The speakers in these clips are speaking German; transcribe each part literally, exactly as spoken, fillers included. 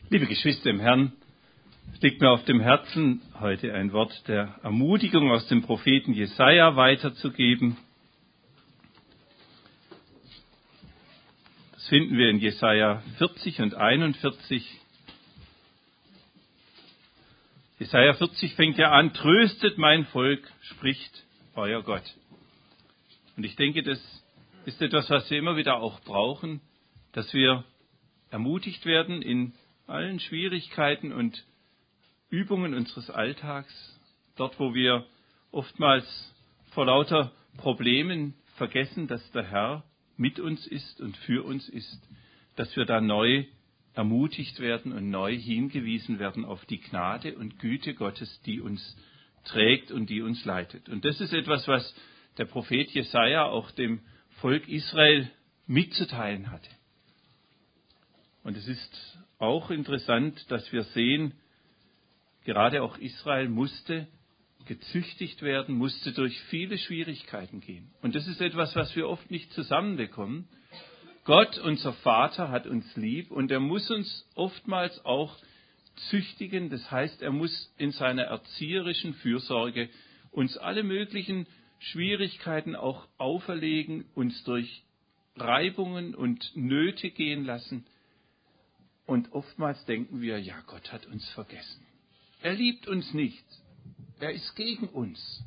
Liebe Geschwister im Herrn, es liegt mir auf dem Herzen, heute ein Wort der Ermutigung aus dem Propheten Jesaja weiterzugeben. Das finden wir in Jesaja vierzig und einundvierzig. Jesaja vierzig fängt ja an: Tröstet mein Volk, spricht euer Gott. Und ich denke, das ist etwas, was wir immer wieder auch brauchen, dass wir ermutigt werden in allen Schwierigkeiten und Übungen unseres Alltags, dort wo wir oftmals vor lauter Problemen vergessen, dass der Herr mit uns ist und für uns ist, dass wir da neu ermutigt werden und neu hingewiesen werden auf die Gnade und Güte Gottes, die uns trägt und die uns leitet. Und das ist etwas, was der Prophet Jesaja auch dem Volk Israel mitzuteilen hatte. Und es ist auch interessant, dass wir sehen, gerade auch Israel musste gezüchtigt werden, musste durch viele Schwierigkeiten gehen. Und das ist etwas, was wir oft nicht zusammenbekommen. Gott, unser Vater, hat uns lieb und er muss uns oftmals auch züchtigen. Das heißt, er muss in seiner erzieherischen Fürsorge uns alle möglichen Schwierigkeiten auch auferlegen, uns durch Reibungen und Nöte gehen lassen. Und oftmals denken wir, ja, Gott hat uns vergessen. Er liebt uns nicht. Er ist gegen uns.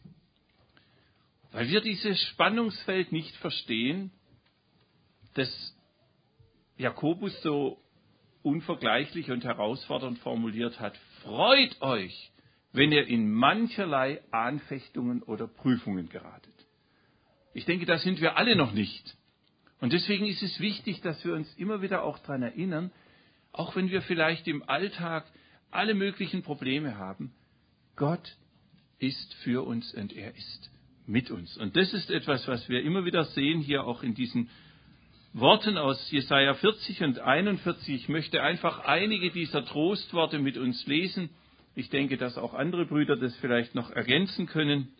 Weil wir dieses Spannungsfeld nicht verstehen, das Jakobus so unvergleichlich und herausfordernd formuliert hat: Freut euch, wenn ihr in mancherlei Anfechtungen oder Prüfungen geratet. Ich denke, da sind wir alle noch nicht. Und deswegen ist es wichtig, dass wir uns immer wieder auch daran erinnern, auch wenn wir vielleicht im Alltag alle möglichen Probleme haben, Gott ist für uns und er ist mit uns. Und das ist etwas, was wir immer wieder sehen, hier auch in diesen Worten aus Jesaja vierzig und einundvierzig. Ich möchte einfach einige dieser Trostworte mit uns lesen. Ich denke, dass auch andere Brüder das vielleicht noch ergänzen können.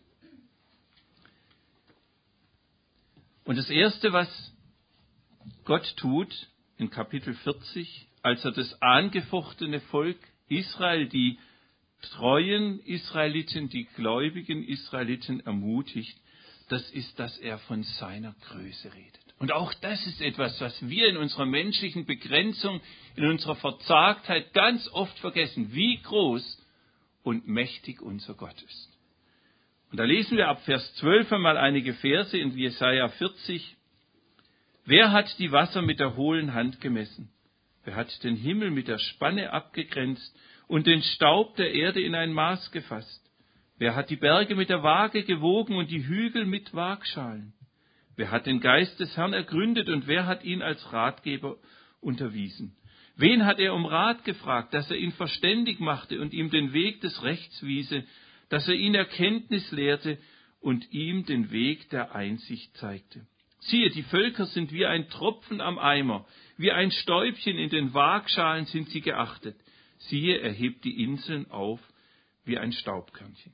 Und das Erste, was Gott tut in Kapitel vierzig, als er das angefochtene Volk Israel, die treuen Israeliten, die gläubigen Israeliten ermutigt, das ist, dass er von seiner Größe redet. Und auch das ist etwas, was wir in unserer menschlichen Begrenzung, in unserer Verzagtheit ganz oft vergessen, wie groß und mächtig unser Gott ist. Und da lesen wir ab Vers zwölf einmal einige Verse in Jesaja vierzig. Wer hat die Wasser mit der hohlen Hand gemessen? Wer hat den Himmel mit der Spanne abgegrenzt und den Staub der Erde in ein Maß gefasst? Wer hat die Berge mit der Waage gewogen und die Hügel mit Waagschalen? Wer hat den Geist des Herrn ergründet und wer hat ihn als Ratgeber unterwiesen? Wen hat er um Rat gefragt, dass er ihn verständig machte und ihm den Weg des Rechts wiese, dass er ihn Erkenntnis lehrte und ihm den Weg der Einsicht zeigte? Siehe, die Völker sind wie ein Tropfen am Eimer, wie ein Stäubchen in den Waagschalen sind sie geachtet. Siehe, er hebt die Inseln auf wie ein Staubkörnchen.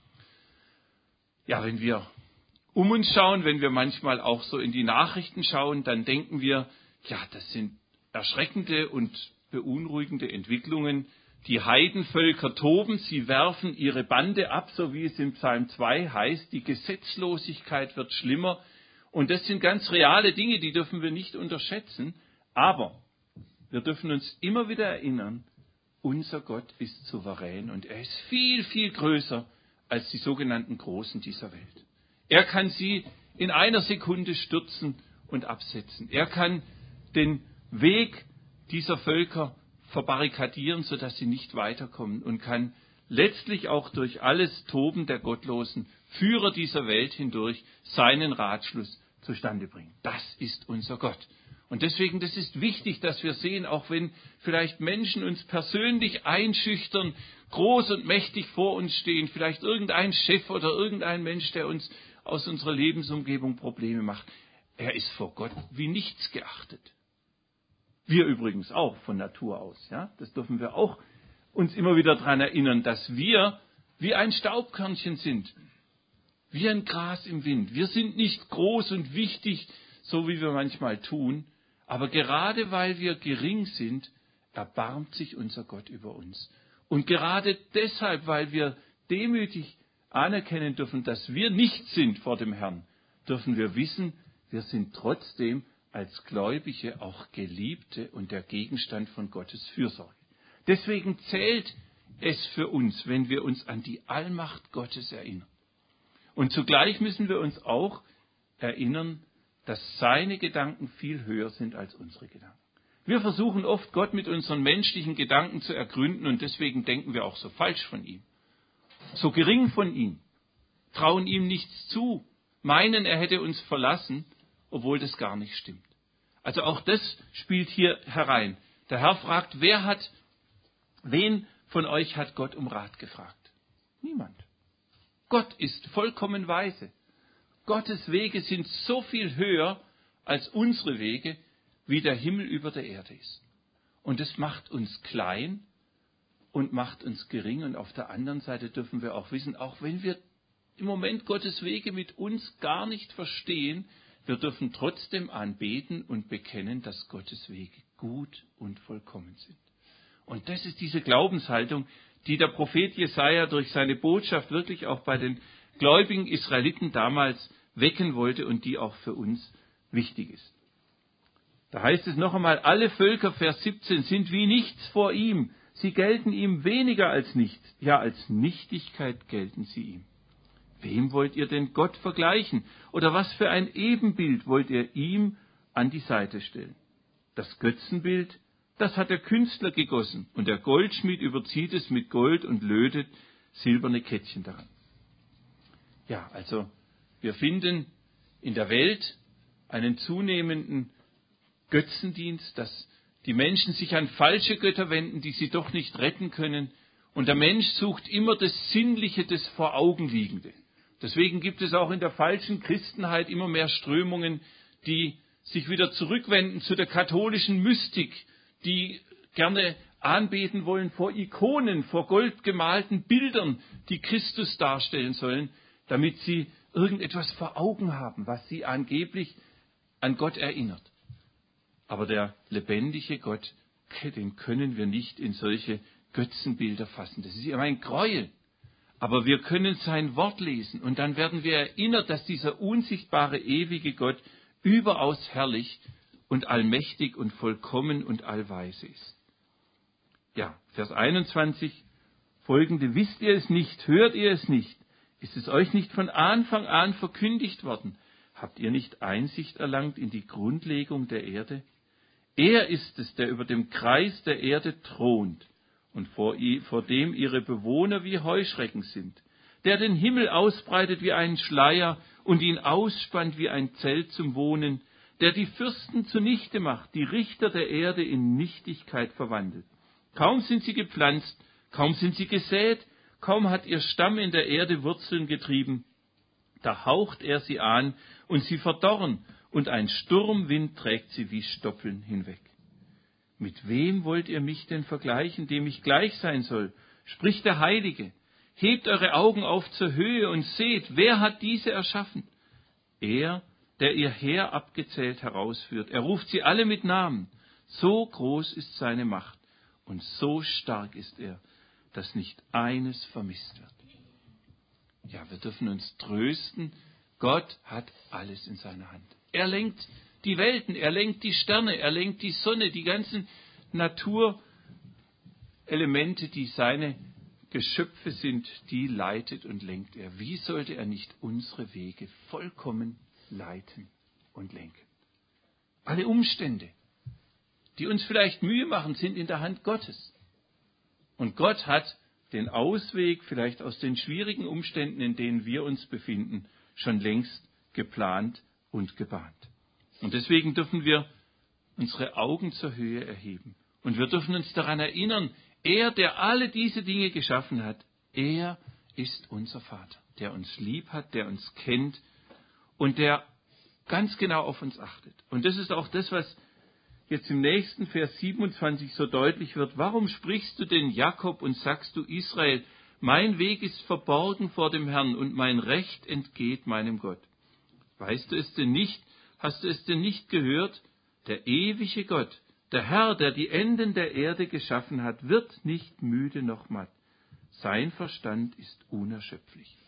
Ja, wenn wir um uns schauen, wenn wir manchmal auch so in die Nachrichten schauen, dann denken wir, ja, das sind erschreckende und beunruhigende Entwicklungen. Die Heidenvölker toben, sie werfen ihre Bande ab, so wie es im Psalm zwei heißt. Die Gesetzlosigkeit wird schlimmer. Und das sind ganz reale Dinge, die dürfen wir nicht unterschätzen. Aber wir dürfen uns immer wieder erinnern, unser Gott ist souverän und er ist viel, viel größer als die sogenannten Großen dieser Welt. Er kann sie in einer Sekunde stürzen und absetzen. Er kann den Weg dieser Völker verbarrikadieren, sodass sie nicht weiterkommen und kann letztlich auch durch alles Toben der Gottlosen, Führer dieser Welt hindurch, seinen Ratschluss zustande bringen. Das ist unser Gott. Und deswegen, das ist wichtig, dass wir sehen, auch wenn vielleicht Menschen uns persönlich einschüchtern, groß und mächtig vor uns stehen, vielleicht irgendein Chef oder irgendein Mensch, der uns aus unserer Lebensumgebung Probleme macht. Er ist vor Gott wie nichts geachtet. Wir übrigens auch von Natur aus. Ja? Das dürfen wir auch uns immer wieder daran erinnern, dass wir wie ein Staubkörnchen sind, wie ein Gras im Wind. Wir sind nicht groß und wichtig, so wie wir manchmal tun, aber gerade weil wir gering sind, erbarmt sich unser Gott über uns. Und gerade deshalb, weil wir demütig anerkennen dürfen, dass wir nichts sind vor dem Herrn, dürfen wir wissen, wir sind trotzdem als Gläubige auch Geliebte und der Gegenstand von Gottes Fürsorge. Deswegen zählt es für uns, wenn wir uns an die Allmacht Gottes erinnern. Und zugleich müssen wir uns auch erinnern, dass seine Gedanken viel höher sind als unsere Gedanken. Wir versuchen oft, Gott mit unseren menschlichen Gedanken zu ergründen und deswegen denken wir auch so falsch von ihm, so gering von ihm, trauen ihm nichts zu, meinen, er hätte uns verlassen, obwohl das gar nicht stimmt. Also auch das spielt hier herein. Der Herr fragt, wer hat, wen von euch hat Gott um Rat gefragt? Niemand. Gott ist vollkommen weise. Gottes Wege sind so viel höher als unsere Wege, wie der Himmel über der Erde ist. Und es macht uns klein und macht uns gering. Und auf der anderen Seite dürfen wir auch wissen, auch wenn wir im Moment Gottes Wege mit uns gar nicht verstehen, wir dürfen trotzdem anbeten und bekennen, dass Gottes Wege gut und vollkommen sind. Und das ist diese Glaubenshaltung, die der Prophet Jesaja durch seine Botschaft wirklich auch bei den gläubigen Israeliten damals wecken wollte und die auch für uns wichtig ist. Da heißt es noch einmal, alle Völker, Vers siebzehn, sind wie nichts vor ihm. Sie gelten ihm weniger als nichts. Ja, als Nichtigkeit gelten sie ihm. Wem wollt ihr denn Gott vergleichen? Oder was für ein Ebenbild wollt ihr ihm an die Seite stellen? Das Götzenbild, das hat der Künstler gegossen und der Goldschmied überzieht es mit Gold und lötet silberne Kettchen daran. Ja, also wir finden in der Welt einen zunehmenden Götzendienst, dass die Menschen sich an falsche Götter wenden, die sie doch nicht retten können. Und der Mensch sucht immer das Sinnliche, das vor Augen liegende. Deswegen gibt es auch in der falschen Christenheit immer mehr Strömungen, die sich wieder zurückwenden zu der katholischen Mystik, die gerne anbeten wollen vor Ikonen, vor goldgemalten Bildern, die Christus darstellen sollen, damit sie irgendetwas vor Augen haben, was sie angeblich an Gott erinnert. Aber der lebendige Gott, den können wir nicht in solche Götzenbilder fassen. Das ist ihm ein Gräuel. Aber wir können sein Wort lesen und dann werden wir erinnert, dass dieser unsichtbare, ewige Gott überaus herrlich und allmächtig und vollkommen und allweise ist. Ja, Vers einundzwanzig, folgende, wisst ihr es nicht, hört ihr es nicht? Ist es euch nicht von Anfang an verkündigt worden? Habt ihr nicht Einsicht erlangt in die Grundlegung der Erde? Er ist es, der über dem Kreis der Erde thront und vor, vor dem ihre Bewohner wie Heuschrecken sind, der den Himmel ausbreitet wie einen Schleier und ihn ausspannt wie ein Zelt zum Wohnen, der die Fürsten zunichte macht, die Richter der Erde in Nichtigkeit verwandelt. Kaum sind sie gepflanzt, kaum sind sie gesät, kaum hat ihr Stamm in der Erde Wurzeln getrieben, da haucht er sie an und sie verdorren, und ein Sturmwind trägt sie wie Stoppeln hinweg. Mit wem wollt ihr mich denn vergleichen, dem ich gleich sein soll? Spricht der Heilige. Hebt eure Augen auf zur Höhe und seht, wer hat diese erschaffen? Er, der ihr Heer abgezählt herausführt. Er ruft sie alle mit Namen. So groß ist seine Macht und so stark ist er, dass nicht eines vermisst wird. Ja, wir dürfen uns trösten. Gott hat alles in seiner Hand. Er lenkt die Welten, er lenkt die Sterne, er lenkt die Sonne, die ganzen Naturelemente, die seine Geschöpfe sind, die leitet und lenkt er. Wie sollte er nicht unsere Wege vollkommen leiten und lenken? Alle Umstände, die uns vielleicht Mühe machen, sind in der Hand Gottes. Und Gott hat den Ausweg vielleicht aus den schwierigen Umständen, in denen wir uns befinden, schon längst geplant und gebahnt. Und deswegen dürfen wir unsere Augen zur Höhe erheben. Und wir dürfen uns daran erinnern, er, der alle diese Dinge geschaffen hat, er ist unser Vater, der uns lieb hat, der uns kennt und der ganz genau auf uns achtet. Und das ist auch das, was jetzt im nächsten Vers siebenundzwanzig so deutlich wird. Warum sprichst du denn Jakob und sagst du Israel, mein Weg ist verborgen vor dem Herrn und mein Recht entgeht meinem Gott? Weißt du es denn nicht? Hast du es denn nicht gehört? Der ewige Gott Der Herr, der die Enden der Erde geschaffen hat, wird nicht müde noch matt. Sein Verstand ist unerschöpflich.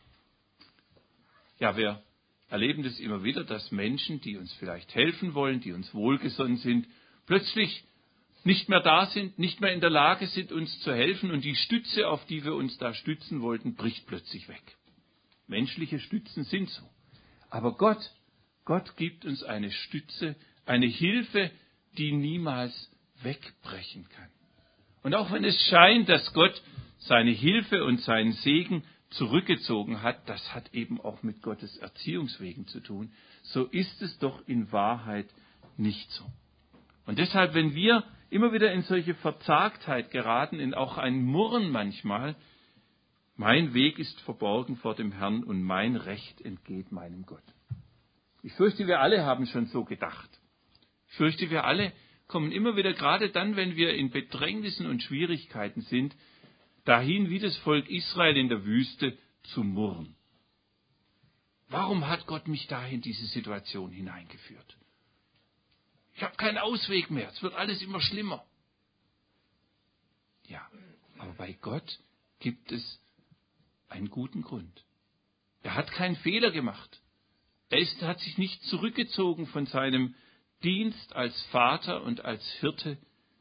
Ja, wir erleben das immer wieder, dass Menschen, die uns vielleicht helfen wollen, die uns wohlgesonnen sind, plötzlich nicht mehr da sind, nicht mehr in der Lage sind, uns zu helfen und die Stütze, auf die wir uns da stützen wollten, bricht plötzlich weg. Menschliche Stützen sind so. Aber Gott, Gott gibt uns eine Stütze, eine Hilfe, die niemals wegbrechen kann. Und auch wenn es scheint, dass Gott seine Hilfe und seinen Segen zurückgezogen hat, das hat eben auch mit Gottes Erziehungswegen zu tun, so ist es doch in Wahrheit nicht so. Und deshalb, wenn wir immer wieder in solche Verzagtheit geraten, in auch ein Murren manchmal, mein Weg ist verborgen vor dem Herrn und mein Recht entgeht meinem Gott. Ich fürchte, wir alle haben schon so gedacht. Ich fürchte, wir alle kommen immer wieder, gerade dann, wenn wir in Bedrängnissen und Schwierigkeiten sind, dahin wie das Volk Israel in der Wüste zu murren. Warum hat Gott mich da in diese Situation hineingeführt? Ich habe keinen Ausweg mehr, es wird alles immer schlimmer. Ja, aber bei Gott gibt es einen guten Grund. Er hat keinen Fehler gemacht. Er ist, hat sich nicht zurückgezogen von seinem Dienst als Vater und als Hirte.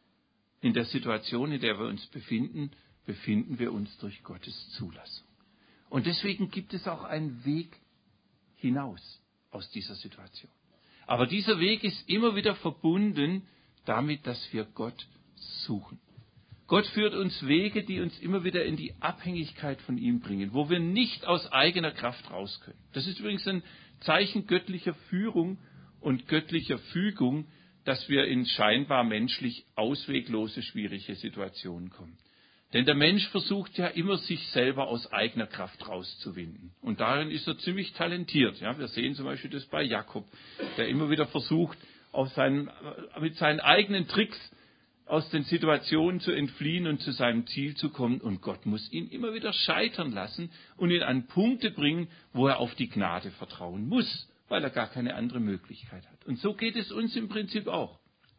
In der Situation, in der wir uns befinden, befinden wir uns durch Gottes Zulassung. Und deswegen gibt es auch einen Weg hinaus aus dieser Situation. Aber dieser Weg ist immer wieder verbunden damit, dass wir Gott suchen. Gott führt uns Wege, die uns immer wieder in die Abhängigkeit von ihm bringen, wo wir nicht aus eigener Kraft raus können. Das ist übrigens ein Zeichen göttlicher Führung und göttlicher Fügung, dass wir in scheinbar menschlich ausweglose, schwierige Situationen kommen. Denn der Mensch versucht ja immer, sich selber aus eigener Kraft rauszuwinden. Und darin ist er ziemlich talentiert. Ja, wir sehen zum Beispiel das bei Jakob, der immer wieder versucht, auf seinen, mit seinen eigenen Tricks aus den Situationen zu entfliehen und zu seinem Ziel zu kommen. Und Gott muss ihn immer wieder scheitern lassen und ihn an Punkte bringen, wo er auf die Gnade vertrauen muss, weil er gar keine andere Möglichkeit hat. Und so geht es uns im Prinzip auch.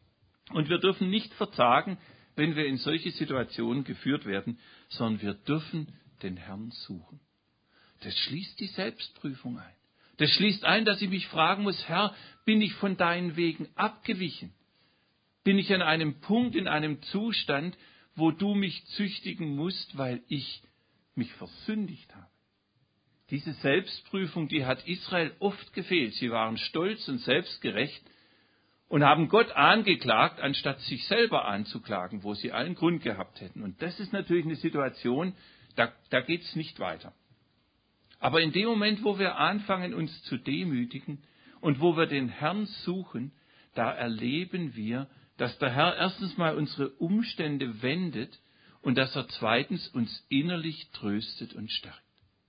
Und wir dürfen nicht verzagen, wenn wir in solche Situationen geführt werden, sondern wir dürfen den Herrn suchen. Das schließt die Selbstprüfung ein. Das schließt ein, dass ich mich fragen muss, Herr, bin ich von deinen Wegen abgewichen? Bin ich an einem Punkt, in einem Zustand, wo du mich züchtigen musst, weil ich mich versündigt habe? Diese Selbstprüfung, die hat Israel oft gefehlt. Sie waren stolz und selbstgerecht und haben Gott angeklagt, anstatt sich selber anzuklagen, wo sie allen Grund gehabt hätten. Und das ist natürlich eine Situation, da, da geht es nicht weiter. Aber in dem Moment, wo wir anfangen, uns zu demütigen und wo wir den Herrn suchen, da erleben wir, dass der Herr erstens mal unsere Umstände wendet und dass er zweitens uns innerlich tröstet und stärkt.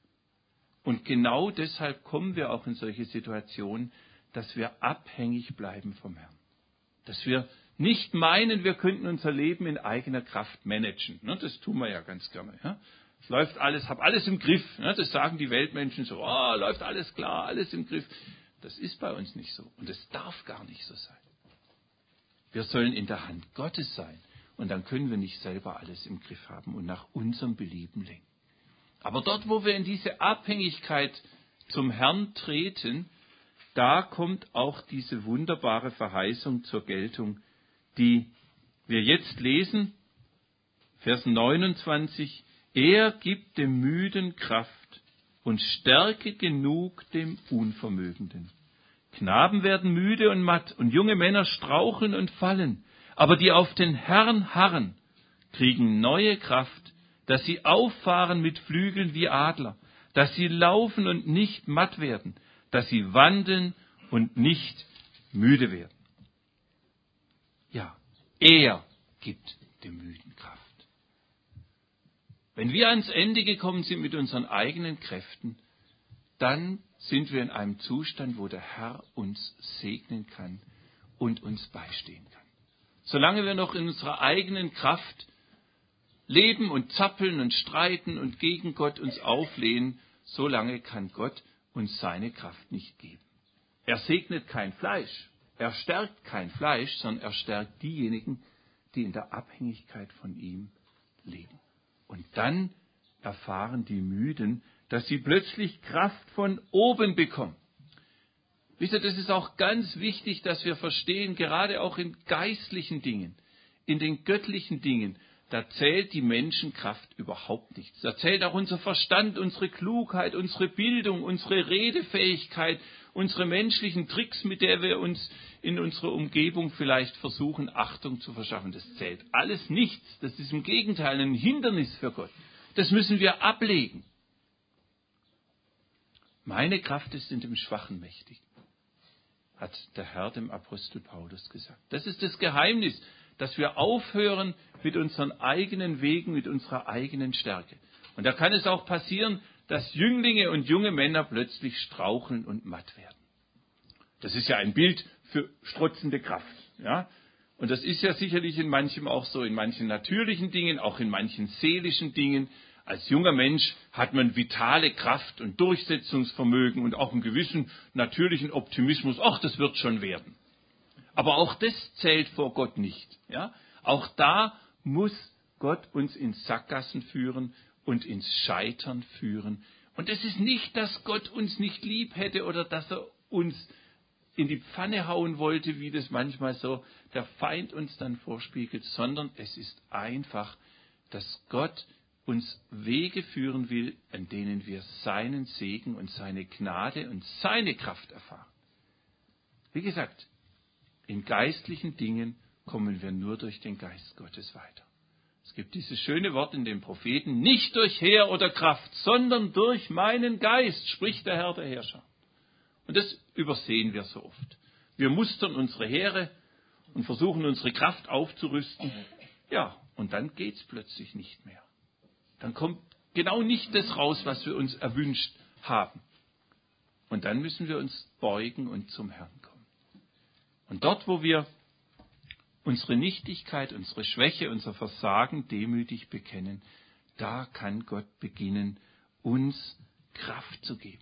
Und genau deshalb kommen wir auch in solche Situationen, dass wir abhängig bleiben vom Herrn. Dass wir nicht meinen, wir könnten unser Leben in eigener Kraft managen. Das tun wir ja ganz gerne. Es läuft alles, hab alles im Griff. Das sagen die Weltmenschen so, oh, läuft alles klar, alles im Griff. Das ist bei uns nicht so und es darf gar nicht so sein. Wir sollen in der Hand Gottes sein und dann können wir nicht selber alles im Griff haben und nach unserem Belieben lenken. Aber dort, wo wir in diese Abhängigkeit zum Herrn treten, da kommt auch diese wunderbare Verheißung zur Geltung, die wir jetzt lesen, Vers neunundzwanzig. Er gibt dem Müden Kraft und Stärke genug dem Unvermögenden. Knaben werden müde und matt und junge Männer straucheln und fallen, aber die auf den Herrn harren, kriegen neue Kraft, dass sie auffahren mit Flügeln wie Adler, dass sie laufen und nicht matt werden, dass sie wandeln und nicht müde werden. Ja, er gibt dem Müden Kraft. Wenn wir ans Ende gekommen sind mit unseren eigenen Kräften, dann sind wir in einem Zustand, wo der Herr uns segnen kann und uns beistehen kann. Solange wir noch in unserer eigenen Kraft leben und zappeln und streiten und gegen Gott uns auflehnen, solange kann Gott uns seine Kraft nicht geben. Er segnet kein Fleisch, Er stärkt kein Fleisch, sondern er stärkt diejenigen, die in der Abhängigkeit von ihm leben. Und dann erfahren die Müden, dass sie plötzlich Kraft von oben bekommen. Wisst ihr, das ist auch ganz wichtig, dass wir verstehen, gerade auch in geistlichen Dingen, in den göttlichen Dingen, da zählt die Menschenkraft überhaupt nichts. Da zählt auch unser Verstand, unsere Klugheit, unsere Bildung, unsere Redefähigkeit, unsere menschlichen Tricks, mit der wir uns in unserer Umgebung vielleicht versuchen, Achtung zu verschaffen. Das zählt alles nichts. Das ist im Gegenteil ein Hindernis für Gott. Das müssen wir ablegen. Meine Kraft ist in dem Schwachen mächtig, hat der Herr dem Apostel Paulus gesagt. Das ist das Geheimnis, dass wir aufhören mit unseren eigenen Wegen, mit unserer eigenen Stärke. Und da kann es auch passieren, dass Jünglinge und junge Männer plötzlich straucheln und matt werden. Das ist ja ein Bild für strotzende Kraft. Ja? Und das ist ja sicherlich in manchem auch so, in manchen natürlichen Dingen, auch in manchen seelischen Dingen. Als junger Mensch hat man vitale Kraft und Durchsetzungsvermögen und auch einen gewissen natürlichen Optimismus. Ach, das wird schon werden. Aber auch das zählt vor Gott nicht. Ja? Auch da muss Gott uns ins Sackgassen führen und ins Scheitern führen. Und es ist nicht, dass Gott uns nicht lieb hätte oder dass er uns in die Pfanne hauen wollte, wie das manchmal so der Feind uns dann vorspiegelt, sondern es ist einfach, dass Gott uns Wege führen will, an denen wir seinen Segen und seine Gnade und seine Kraft erfahren. Wie gesagt, in geistlichen Dingen kommen wir nur durch den Geist Gottes weiter. Es gibt dieses schöne Wort in den Propheten, nicht durch Heer oder Kraft, sondern durch meinen Geist, spricht der Herr der Herrscher. Und das übersehen wir so oft. Wir mustern unsere Heere und versuchen unsere Kraft aufzurüsten. Ja, und dann geht's plötzlich nicht mehr. Dann kommt genau nicht das raus, was wir uns erwünscht haben. Und dann müssen wir uns beugen und zum Herrn kommen. Und dort, wo wir unsere Nichtigkeit, unsere Schwäche, unser Versagen demütig bekennen, da kann Gott beginnen, uns Kraft zu geben.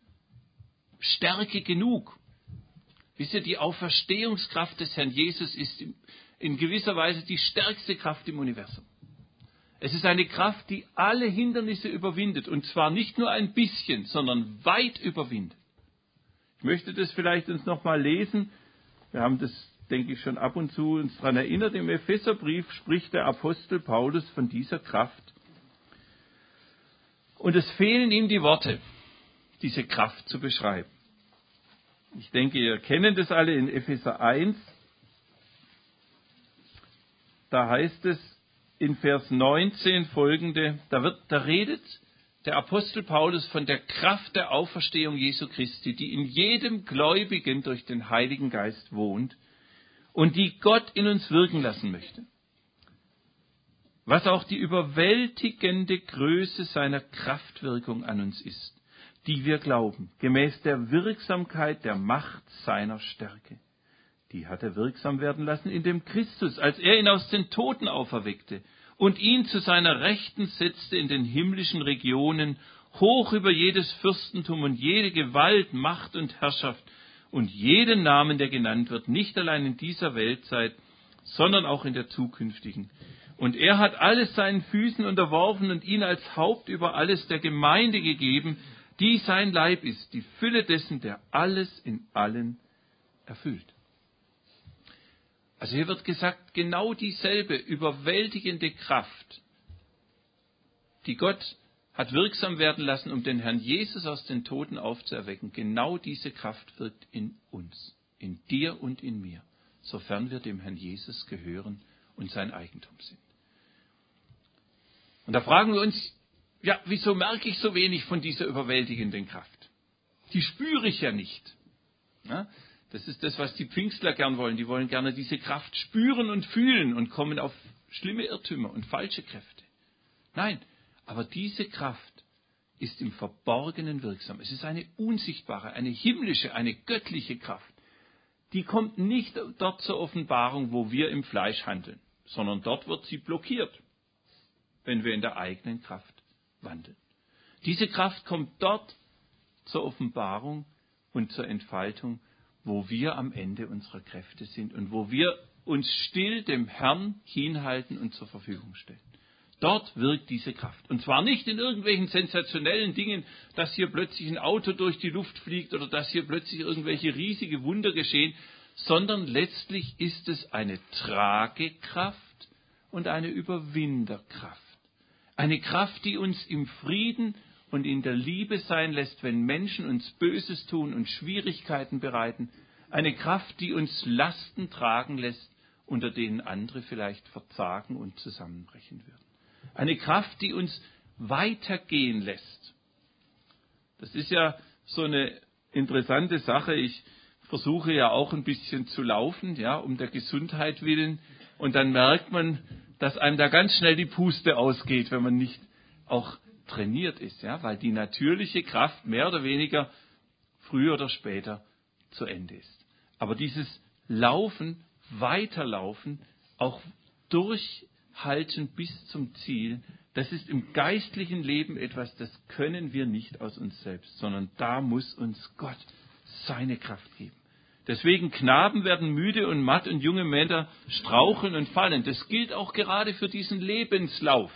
Stärke genug. Wisst ihr, die Auferstehungskraft des Herrn Jesus ist in gewisser Weise die stärkste Kraft im Universum. Es ist eine Kraft, die alle Hindernisse überwindet. Und zwar nicht nur ein bisschen, sondern weit überwindet. Ich möchte das vielleicht uns nochmal lesen. Wir haben das, denke ich, schon ab und zu uns daran erinnert. Im Epheserbrief spricht der Apostel Paulus von dieser Kraft. Und es fehlen ihm die Worte, diese Kraft zu beschreiben. Ich denke, ihr kennt das alle in Epheser eins. Da heißt es in Vers neunzehn folgende, da, wird, da redet der Apostel Paulus von der Kraft der Auferstehung Jesu Christi, die in jedem Gläubigen durch den Heiligen Geist wohnt und die Gott in uns wirken lassen möchte. Was auch die überwältigende Größe seiner Kraftwirkung an uns ist, die wir glauben, gemäß der Wirksamkeit der Macht seiner Stärke. Die hat er wirksam werden lassen in dem Christus, als er ihn aus den Toten auferweckte und ihn zu seiner Rechten setzte in den himmlischen Regionen, hoch über jedes Fürstentum und jede Gewalt, Macht und Herrschaft und jeden Namen, der genannt wird, nicht allein in dieser Weltzeit, sondern auch in der zukünftigen. Und er hat alles seinen Füßen unterworfen und ihn als Haupt über alles der Gemeinde gegeben, die sein Leib ist, die Fülle dessen, der alles in allen erfüllt. Also hier wird gesagt, genau dieselbe überwältigende Kraft, die Gott hat wirksam werden lassen, um den Herrn Jesus aus den Toten aufzuerwecken, genau diese Kraft wirkt in uns, in dir und in mir, sofern wir dem Herrn Jesus gehören und sein Eigentum sind. Und da fragen wir uns, ja, wieso merke ich so wenig von dieser überwältigenden Kraft? Die spüre ich ja nicht. Ja, das ist das, was die Pfingstler gern wollen. Die wollen gerne diese Kraft spüren und fühlen und kommen auf schlimme Irrtümer und falsche Kräfte. Nein, aber diese Kraft ist im Verborgenen wirksam. Es ist eine unsichtbare, eine himmlische, eine göttliche Kraft. Die kommt nicht dort zur Offenbarung, wo wir im Fleisch handeln, sondern dort wird sie blockiert, wenn wir in der eigenen Kraft wandeln. Diese Kraft kommt dort zur Offenbarung und zur Entfaltung, wo wir am Ende unserer Kräfte sind und wo wir uns still dem Herrn hinhalten und zur Verfügung stellen. Dort wirkt diese Kraft. Und zwar nicht in irgendwelchen sensationellen Dingen, dass hier plötzlich ein Auto durch die Luft fliegt oder dass hier plötzlich irgendwelche riesige Wunder geschehen, sondern letztlich ist es eine Tragekraft und eine Überwinderkraft. Eine Kraft, die uns im Frieden und in der Liebe sein lässt, wenn Menschen uns Böses tun und Schwierigkeiten bereiten. Eine Kraft, die uns Lasten tragen lässt, unter denen andere vielleicht verzagen und zusammenbrechen würden. Eine Kraft, die uns weitergehen lässt. Das ist ja so eine interessante Sache. Ich versuche ja auch ein bisschen zu laufen, ja, um der Gesundheit willen. Und dann merkt man, dass einem da ganz schnell die Puste ausgeht, wenn man nicht auch trainiert ist, ja, weil die natürliche Kraft mehr oder weniger früher oder später zu Ende ist. Aber dieses Laufen, Weiterlaufen, auch durchhalten bis zum Ziel, das ist im geistlichen Leben etwas, das können wir nicht aus uns selbst, sondern da muss uns Gott seine Kraft geben. Deswegen Knaben werden müde und matt und junge Männer straucheln und fallen. Das gilt auch gerade für diesen Lebenslauf.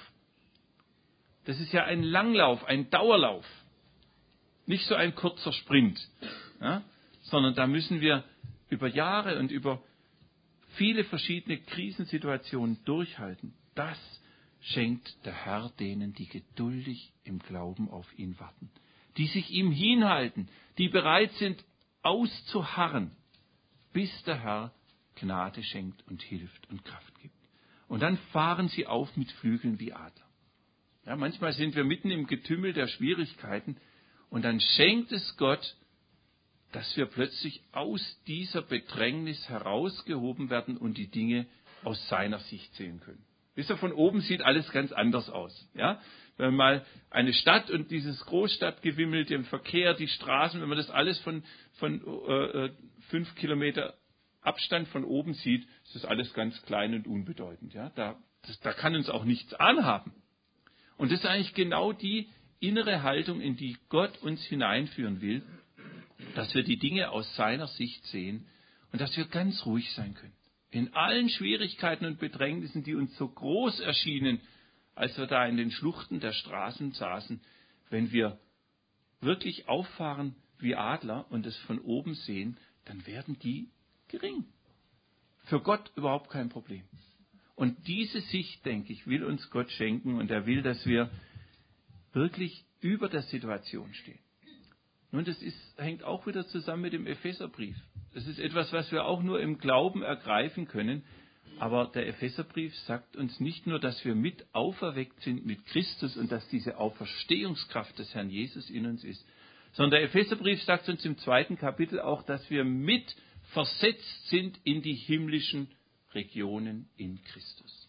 Das ist ja ein Langlauf, ein Dauerlauf. Nicht so ein kurzer Sprint, ja, sondern da müssen wir über Jahre und über viele verschiedene Krisensituationen durchhalten. Das schenkt der Herr denen, die geduldig im Glauben auf ihn warten, die sich ihm hinhalten, die bereit sind, auszuharren, bis der Herr Gnade schenkt und hilft und Kraft gibt. Und dann fahren sie auf mit Flügeln wie Adler. Ja, manchmal sind wir mitten im Getümmel der Schwierigkeiten und dann schenkt es Gott, dass wir plötzlich aus dieser Bedrängnis herausgehoben werden und die Dinge aus seiner Sicht sehen können. Wisst ihr, von oben sieht alles ganz anders aus. Ja? Wenn man mal eine Stadt und dieses Großstadtgewimmel, den Verkehr, die Straßen, wenn man das alles von, von äh, fünf Kilometer Abstand von oben sieht, ist das alles ganz klein und unbedeutend. Ja? Da, das, da kann uns auch nichts anhaben. Und das ist eigentlich genau die innere Haltung, in die Gott uns hineinführen will, dass wir die Dinge aus seiner Sicht sehen und dass wir ganz ruhig sein können. In allen Schwierigkeiten und Bedrängnissen, die uns so groß erschienen, als wir da in den Schluchten der Straßen saßen, wenn wir wirklich auffahren wie Adler und es von oben sehen, dann werden die gering. Für Gott überhaupt kein Problem. Und diese Sicht, denke ich, will uns Gott schenken und er will, dass wir wirklich über der Situation stehen. Nun, das ist, hängt auch wieder zusammen mit dem Epheserbrief. Das ist etwas, was wir auch nur im Glauben ergreifen können. Aber der Epheserbrief sagt uns nicht nur, dass wir mit auferweckt sind mit Christus und dass diese Auferstehungskraft des Herrn Jesus in uns ist, sondern der Epheserbrief sagt uns im zweiten Kapitel auch, dass wir mit versetzt sind in die himmlischen Regionen in Christus.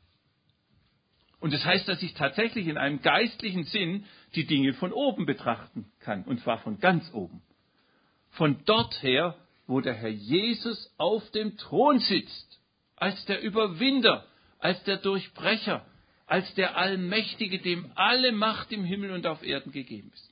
Und das heißt, dass ich tatsächlich in einem geistlichen Sinn die Dinge von oben betrachten kann, und zwar von ganz oben. Von dort her, wo der Herr Jesus auf dem Thron sitzt, als der Überwinder, als der Durchbrecher, als der Allmächtige, dem alle Macht im Himmel und auf Erden gegeben ist.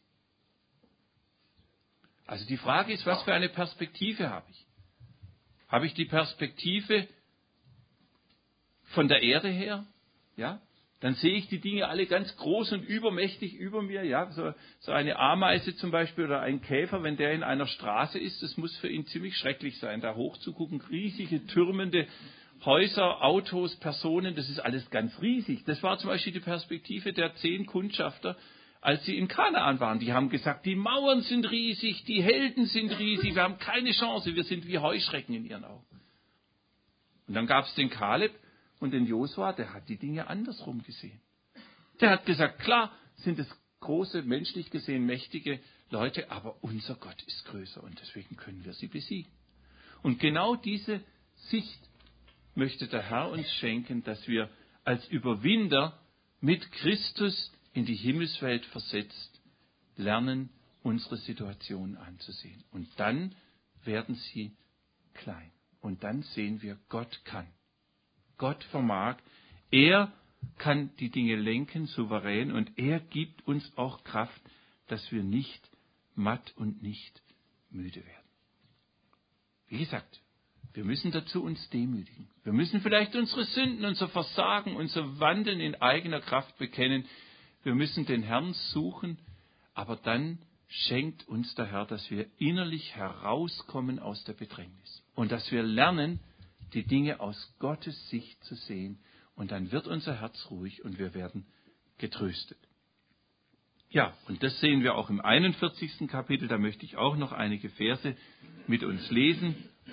Also die Frage ist, was für eine Perspektive habe ich? Habe ich die Perspektive von der Erde her? Ja? Dann sehe ich die Dinge alle ganz groß und übermächtig über mir. Ja? So, so eine Ameise zum Beispiel oder ein Käfer, wenn der in einer Straße ist, das muss für ihn ziemlich schrecklich sein, da hochzugucken. Riesige, türmende Häuser, Autos, Personen, das ist alles ganz riesig. Das war zum Beispiel die Perspektive der zehn Kundschafter, als sie in Kanaan waren. Die haben gesagt, die Mauern sind riesig, die Helden sind riesig, wir haben keine Chance, wir sind wie Heuschrecken in ihren Augen. Und dann gab es den Kaleb und den Josua, der hat die Dinge andersrum gesehen. Der hat gesagt, klar sind es große, menschlich gesehen mächtige Leute, aber unser Gott ist größer und deswegen können wir sie besiegen. Und genau diese Sicht möchte der Herr uns schenken, dass wir als Überwinder mit Christus in die Himmelswelt versetzt lernen, unsere Situation anzusehen. Und dann werden sie klein. Und dann sehen wir, Gott kann. Gott vermag. Er kann die Dinge lenken, souverän. Und er gibt uns auch Kraft, dass wir nicht matt und nicht müde werden. Wie gesagt, wir müssen dazu uns demütigen. Wir müssen vielleicht unsere Sünden, unser Versagen, unser Wandeln in eigener Kraft bekennen. Wir müssen den Herrn suchen, aber dann schenkt uns der Herr, dass wir innerlich herauskommen aus der Bedrängnis und dass wir lernen, die Dinge aus Gottes Sicht zu sehen. Und dann wird unser Herz ruhig und wir werden getröstet. Ja, und das sehen wir auch im einundvierzigsten Kapitel. Da möchte ich auch noch einige Verse mit uns lesen.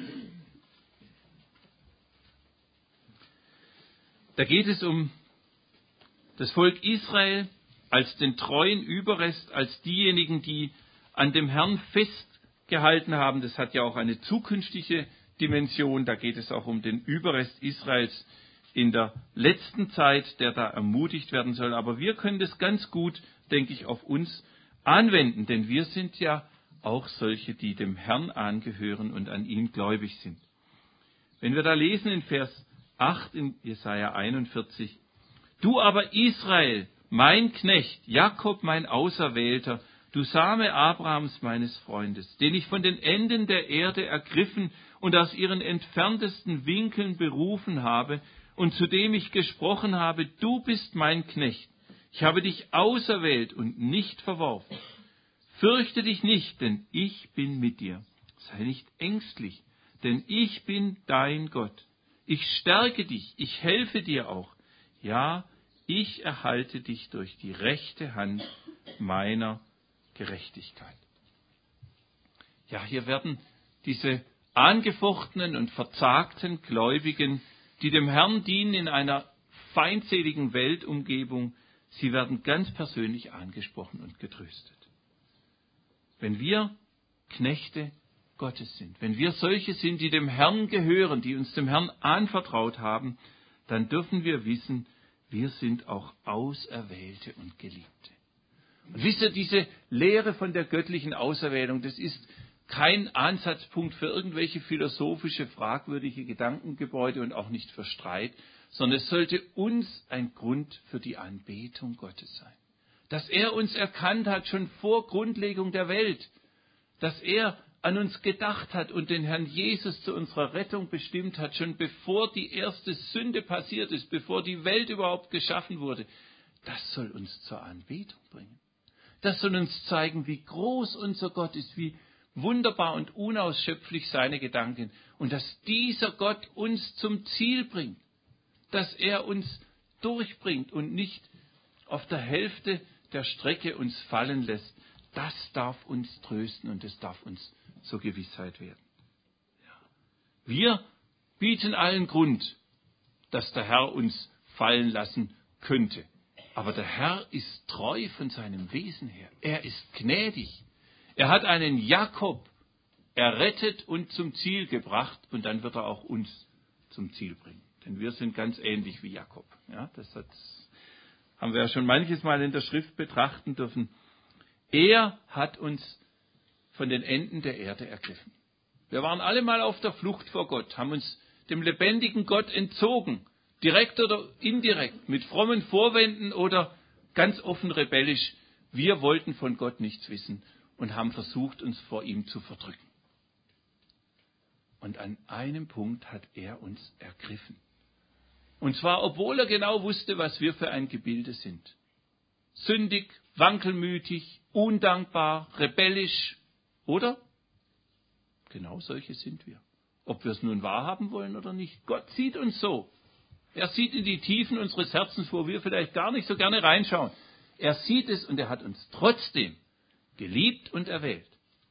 Da geht es um das Volk Israel als den treuen Überrest, als diejenigen, die an dem Herrn festgehalten haben. Das hat ja auch eine zukünftige Dimension. Da geht es auch um den Überrest Israels in der letzten Zeit, der da ermutigt werden soll. Aber wir können das ganz gut, denke ich, auf uns anwenden, denn wir sind ja auch solche, die dem Herrn angehören und an ihn gläubig sind. Wenn wir da lesen in Vers acht in Jesaja einundvierzig, du aber Israel, mein Knecht, Jakob, mein Auserwählter, du Same Abrahams, meines Freundes, den ich von den Enden der Erde ergriffen und aus ihren entferntesten Winkeln berufen habe und zu dem ich gesprochen habe, du bist mein Knecht. Ich habe dich auserwählt und nicht verworfen. Fürchte dich nicht, denn ich bin mit dir. Sei nicht ängstlich, denn ich bin dein Gott. Ich stärke dich, ich helfe dir auch. Ja, ich erhalte dich durch die rechte Hand meiner Gerechtigkeit. Ja, hier werden diese angefochtenen und verzagten Gläubigen, die dem Herrn dienen in einer feindseligen Weltumgebung, sie werden ganz persönlich angesprochen und getröstet. Wenn wir Knechte Gottes sind, wenn wir solche sind, die dem Herrn gehören, die uns dem Herrn anvertraut haben, dann dürfen wir wissen, wir sind auch Auserwählte und Geliebte. Und wisst ihr, diese Lehre von der göttlichen Auserwählung, das ist kein Ansatzpunkt für irgendwelche philosophische, fragwürdige Gedankengebäude und auch nicht für Streit, sondern es sollte uns ein Grund für die Anbetung Gottes sein. Dass er uns erkannt hat, schon vor Grundlegung der Welt, dass er an uns gedacht hat und den Herrn Jesus zu unserer Rettung bestimmt hat, schon bevor die erste Sünde passiert ist, bevor die Welt überhaupt geschaffen wurde, das soll uns zur Anbetung bringen. Das soll uns zeigen, wie groß unser Gott ist, wie wunderbar und unausschöpflich seine Gedanken und dass dieser Gott uns zum Ziel bringt, dass er uns durchbringt und nicht auf der Hälfte der Strecke uns fallen lässt. Das darf uns trösten und es darf uns zur Gewissheit werden. Wir bieten allen Grund, dass der Herr uns fallen lassen könnte. Aber der Herr ist treu von seinem Wesen her. Er ist gnädig. Er hat einen Jakob errettet und zum Ziel gebracht und dann wird er auch uns zum Ziel bringen. Denn wir sind ganz ähnlich wie Jakob. Ja, das hat, haben wir ja schon manches Mal in der Schrift betrachten dürfen. Er hat uns von den Enden der Erde ergriffen. Wir waren alle mal auf der Flucht vor Gott, haben uns dem lebendigen Gott entzogen, direkt oder indirekt, mit frommen Vorwänden oder ganz offen rebellisch. Wir wollten von Gott nichts wissen und haben versucht, uns vor ihm zu verdrücken. Und an einem Punkt hat er uns ergriffen. Und zwar, obwohl er genau wusste, was wir für ein Gebilde sind. Sündig, wankelmütig, undankbar, rebellisch, oder? Genau solche sind wir. Ob wir es nun wahrhaben wollen oder nicht. Gott sieht uns so. Er sieht in die Tiefen unseres Herzens, wo wir vielleicht gar nicht so gerne reinschauen. Er sieht es und er hat uns trotzdem geliebt und erwählt.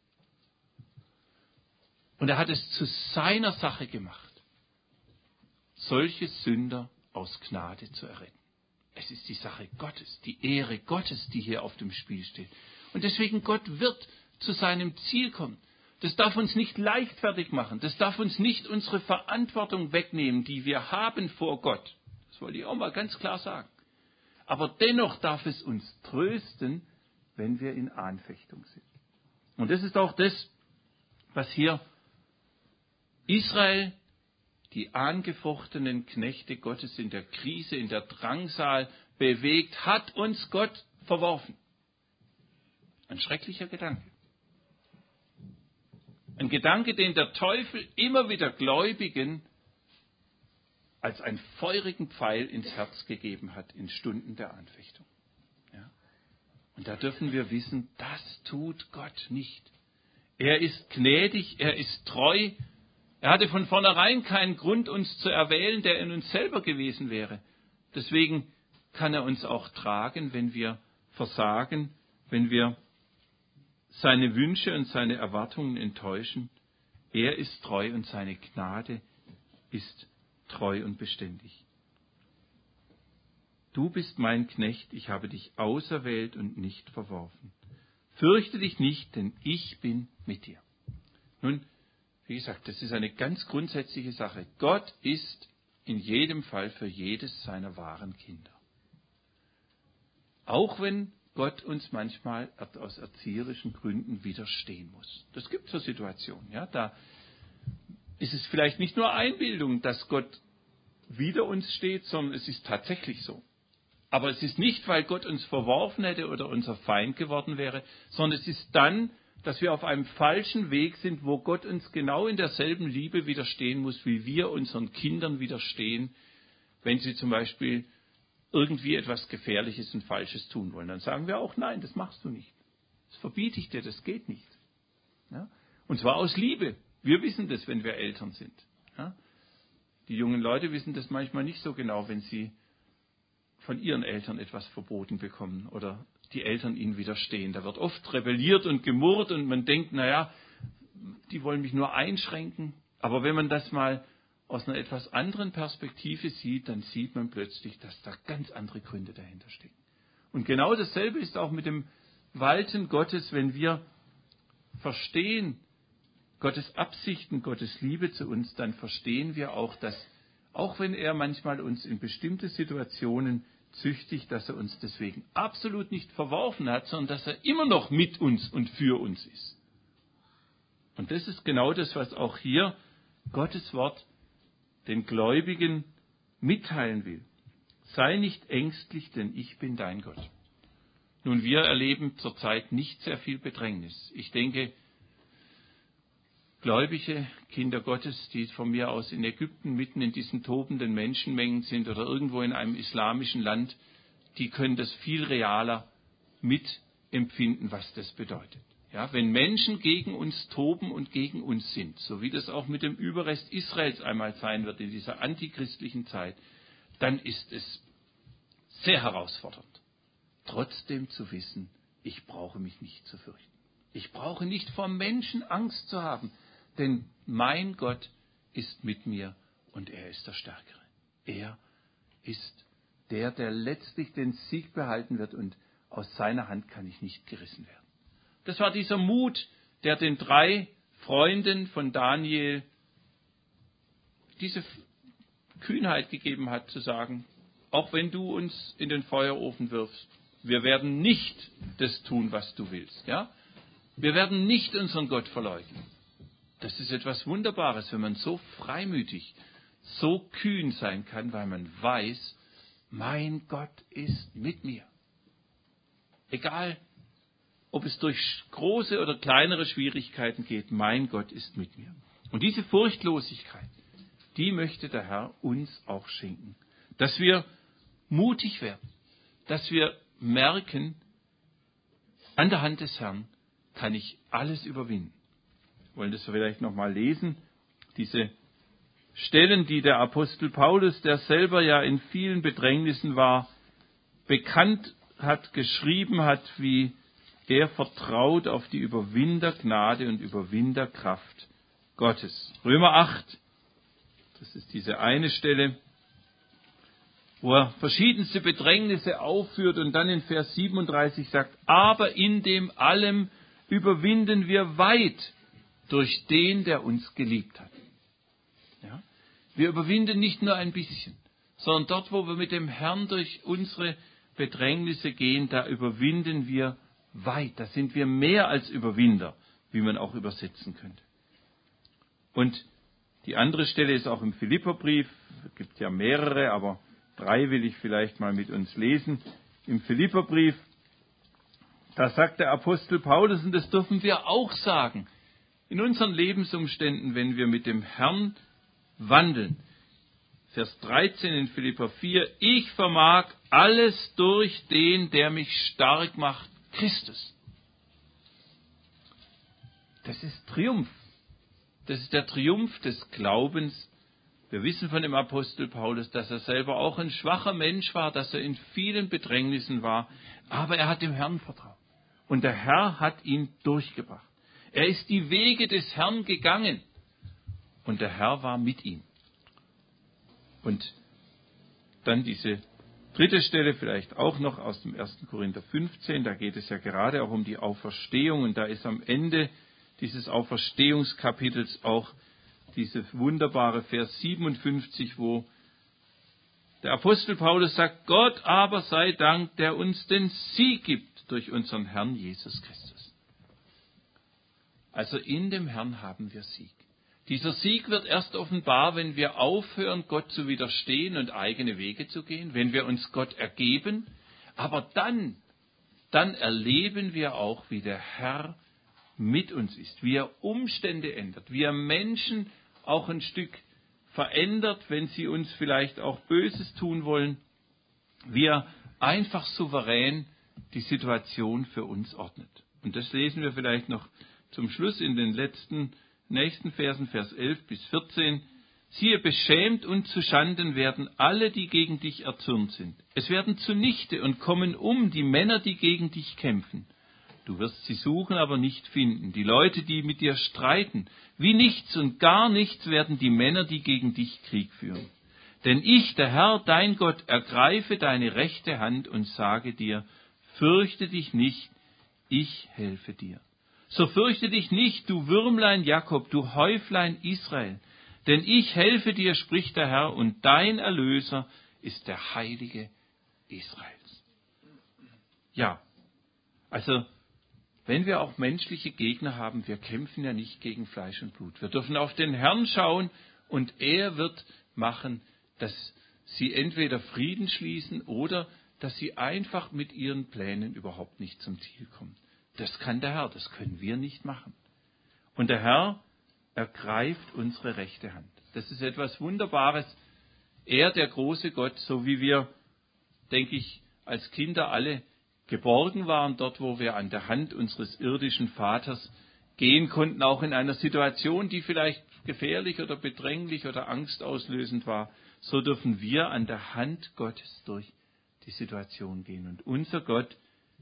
Und er hat es zu seiner Sache gemacht, solche Sünder aus Gnade zu erretten. Es ist die Sache Gottes, die Ehre Gottes, die hier auf dem Spiel steht. Und deswegen, Gott wird zu seinem Ziel kommen. Das darf uns nicht leichtfertig machen. Das darf uns nicht unsere Verantwortung wegnehmen, die wir haben vor Gott. Das wollte ich auch mal ganz klar sagen. Aber dennoch darf es uns trösten, wenn wir in Anfechtung sind. Und das ist auch das, was hier Israel, die angefochtenen Knechte Gottes in der Krise, in der Drangsal bewegt, hat uns Gott verworfen. Ein schrecklicher Gedanke. Ein Gedanke, den der Teufel immer wieder Gläubigen als einen feurigen Pfeil ins Herz gegeben hat in Stunden der Anfechtung. Ja? Und da dürfen wir wissen, das tut Gott nicht. Er ist gnädig, er ist treu. Er hatte von vornherein keinen Grund, uns zu erwählen, der in uns selber gewesen wäre. Deswegen kann er uns auch tragen, wenn wir versagen, wenn wir seine Wünsche und seine Erwartungen enttäuschen. Er ist treu und seine Gnade ist treu und beständig. Du bist mein Knecht, ich habe dich auserwählt und nicht verworfen. Fürchte dich nicht, denn ich bin mit dir. Nun, wie gesagt, das ist eine ganz grundsätzliche Sache. Gott ist in jedem Fall für jedes seiner wahren Kinder. Auch wenn Gott uns manchmal aus erzieherischen Gründen widerstehen muss. Das gibt so Situationen. Ja? Da ist es vielleicht nicht nur Einbildung, dass Gott wider uns steht, sondern es ist tatsächlich so. Aber es ist nicht, weil Gott uns verworfen hätte oder unser Feind geworden wäre, sondern es ist dann, dass wir auf einem falschen Weg sind, wo Gott uns genau in derselben Liebe widerstehen muss, wie wir unseren Kindern widerstehen, wenn sie zum Beispiel irgendwie etwas Gefährliches und Falsches tun wollen. Dann sagen wir auch, nein, das machst du nicht. Das verbiete ich dir, das geht nicht. Ja? Und zwar aus Liebe. Wir wissen das, wenn wir Eltern sind. Ja? Die jungen Leute wissen das manchmal nicht so genau, wenn sie von ihren Eltern etwas verboten bekommen oder die Eltern ihnen widerstehen. Da wird oft rebelliert und gemurrt und man denkt, naja, die wollen mich nur einschränken. Aber wenn man das mal aus einer etwas anderen Perspektive sieht, dann sieht man plötzlich, dass da ganz andere Gründe dahinter stecken. Und genau dasselbe ist auch mit dem Walten Gottes, wenn wir verstehen Gottes Absichten, Gottes Liebe zu uns, dann verstehen wir auch, dass, auch wenn er manchmal uns in bestimmte Situationen züchtigt, dass er uns deswegen absolut nicht verworfen hat, sondern dass er immer noch mit uns und für uns ist. Und das ist genau das, was auch hier Gottes Wort den Gläubigen mitteilen will. Sei nicht ängstlich, denn ich bin dein Gott. Nun, wir erleben zurzeit nicht sehr viel Bedrängnis. Ich denke, gläubige Kinder Gottes, die von mir aus in Ägypten mitten in diesen tobenden Menschenmengen sind oder irgendwo in einem islamischen Land, die können das viel realer mitempfinden, was das bedeutet. Ja, wenn Menschen gegen uns toben und gegen uns sind, so wie das auch mit dem Überrest Israels einmal sein wird in dieser antichristlichen Zeit, dann ist es sehr herausfordernd, trotzdem zu wissen, ich brauche mich nicht zu fürchten. Ich brauche nicht vor Menschen Angst zu haben, denn mein Gott ist mit mir und er ist der Stärkere. Er ist der, der letztlich den Sieg behalten wird und aus seiner Hand kann ich nicht gerissen werden. Das war dieser Mut, der den drei Freunden von Daniel diese Kühnheit gegeben hat, zu sagen, auch wenn du uns in den Feuerofen wirfst, wir werden nicht das tun, was du willst. Ja? Wir werden nicht unseren Gott verleugnen. Das ist etwas Wunderbares, wenn man so freimütig, so kühn sein kann, weil man weiß, mein Gott ist mit mir. Egal, ob es durch große oder kleinere Schwierigkeiten geht, mein Gott ist mit mir. Und diese Furchtlosigkeit, die möchte der Herr uns auch schenken. Dass wir mutig werden, dass wir merken, an der Hand des Herrn kann ich alles überwinden. Wir wollen das vielleicht nochmal lesen, diese Stellen, die der Apostel Paulus, der selber ja in vielen Bedrängnissen war, bekannt hat, geschrieben hat, wie er vertraut auf die Überwindergnade und Überwinderkraft Gottes. Römer acht, das ist diese eine Stelle, wo er verschiedenste Bedrängnisse aufführt und dann in Vers siebenunddreißig sagt, aber in dem allem überwinden wir weit durch den, der uns geliebt hat. Ja? Wir überwinden nicht nur ein bisschen, sondern dort, wo wir mit dem Herrn durch unsere Bedrängnisse gehen, da überwinden wir weit. Da sind wir mehr als Überwinder, wie man auch übersetzen könnte. Und die andere Stelle ist auch im Philipperbrief, es gibt ja mehrere, aber drei will ich vielleicht mal mit uns lesen. Im Philipperbrief, da sagt der Apostel Paulus, und das dürfen wir auch sagen, in unseren Lebensumständen, wenn wir mit dem Herrn wandeln. Vers dreizehn in Philipper vier, ich vermag alles durch den, der mich stark macht, Christus. Das ist Triumph. Das ist der Triumph des Glaubens. Wir wissen von dem Apostel Paulus, dass er selber auch ein schwacher Mensch war, dass er in vielen Bedrängnissen war, aber er hat dem Herrn vertraut. Und der Herr hat ihn durchgebracht. Er ist die Wege des Herrn gegangen und der Herr war mit ihm. Und dann diese dritte Stelle vielleicht auch noch aus dem ersten Korinther fünfzehn, da geht es ja gerade auch um die Auferstehung und da ist am Ende dieses Auferstehungskapitels auch diese wunderbare Vers siebenundfünfzig, wo der Apostel Paulus sagt, Gott aber sei Dank, der uns den Sieg gibt durch unseren Herrn Jesus Christus. Also in dem Herrn haben wir Sieg. Dieser Sieg wird erst offenbar, wenn wir aufhören, Gott zu widerstehen und eigene Wege zu gehen, wenn wir uns Gott ergeben. Aber dann, dann erleben wir auch, wie der Herr mit uns ist, wie er Umstände ändert, wie er Menschen auch ein Stück verändert, wenn sie uns vielleicht auch Böses tun wollen, wie er einfach souverän die Situation für uns ordnet. Und das lesen wir vielleicht noch zum Schluss in den letzten, nächsten Versen, Vers elf bis vierzehn. Siehe, beschämt und zuschanden werden alle, die gegen dich erzürnt sind. Es werden zunichte und kommen um die Männer, die gegen dich kämpfen. Du wirst sie suchen, aber nicht finden. Die Leute, die mit dir streiten, wie nichts und gar nichts werden die Männer, die gegen dich Krieg führen. Denn ich, der Herr, dein Gott, ergreife deine rechte Hand und sage dir, fürchte dich nicht, ich helfe dir. So fürchte dich nicht, du Würmlein Jakob, du Häuflein Israel. Denn ich helfe dir, spricht der Herr, und dein Erlöser ist der Heilige Israels. Ja, also wenn wir auch menschliche Gegner haben, wir kämpfen ja nicht gegen Fleisch und Blut. Wir dürfen auf den Herrn schauen und er wird machen, dass sie entweder Frieden schließen oder dass sie einfach mit ihren Plänen überhaupt nicht zum Ziel kommen. Das kann der Herr, das können wir nicht machen. Und der Herr ergreift unsere rechte Hand. Das ist etwas Wunderbares. Er, der große Gott, so wie wir, denke ich, als Kinder alle geborgen waren, dort, wo wir an der Hand unseres irdischen Vaters gehen konnten, auch in einer Situation, die vielleicht gefährlich oder bedränglich oder angstauslösend war, so dürfen wir an der Hand Gottes durch die Situation gehen. Und unser Gott,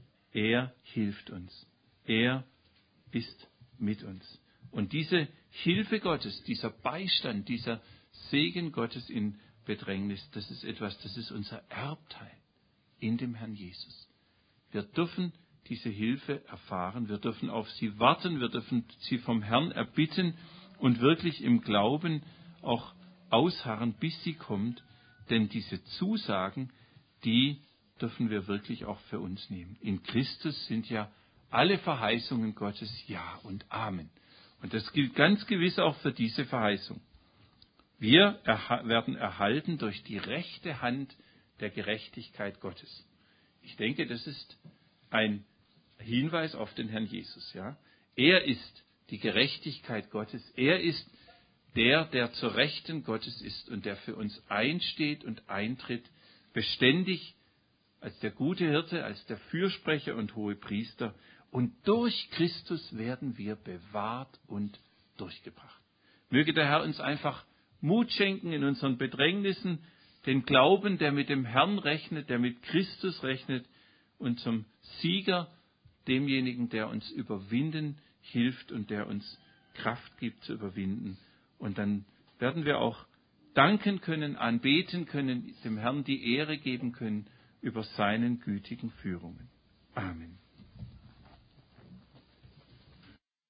er hilft uns. Er ist mit uns. Und diese Hilfe Gottes, dieser Beistand, dieser Segen Gottes in Bedrängnis, das ist etwas, das ist unser Erbteil in dem Herrn Jesus. Wir dürfen diese Hilfe erfahren, wir dürfen auf sie warten, wir dürfen sie vom Herrn erbitten und wirklich im Glauben auch ausharren, bis sie kommt, denn diese Zusagen, die dürfen wir wirklich auch für uns nehmen. In Christus sind ja alle Verheißungen Gottes Ja und Amen. Und das gilt ganz gewiss auch für diese Verheißung. Wir erha- werden erhalten durch die rechte Hand der Gerechtigkeit Gottes. Ich denke, das ist ein Hinweis auf den Herrn Jesus. Ja? Er ist die Gerechtigkeit Gottes. Er ist der, der zur Rechten Gottes ist und der für uns einsteht und eintritt, beständig als der gute Hirte, als der Fürsprecher und Hohepriester. Und durch Christus werden wir bewahrt und durchgebracht. Möge der Herr uns einfach Mut schenken in unseren Bedrängnissen, den Glauben, der mit dem Herrn rechnet, der mit Christus rechnet und zum Sieger, demjenigen, der uns überwinden hilft und der uns Kraft gibt zu überwinden. Und dann werden wir auch danken können, anbeten können, dem Herrn die Ehre geben können über seinen gütigen Führungen. Amen.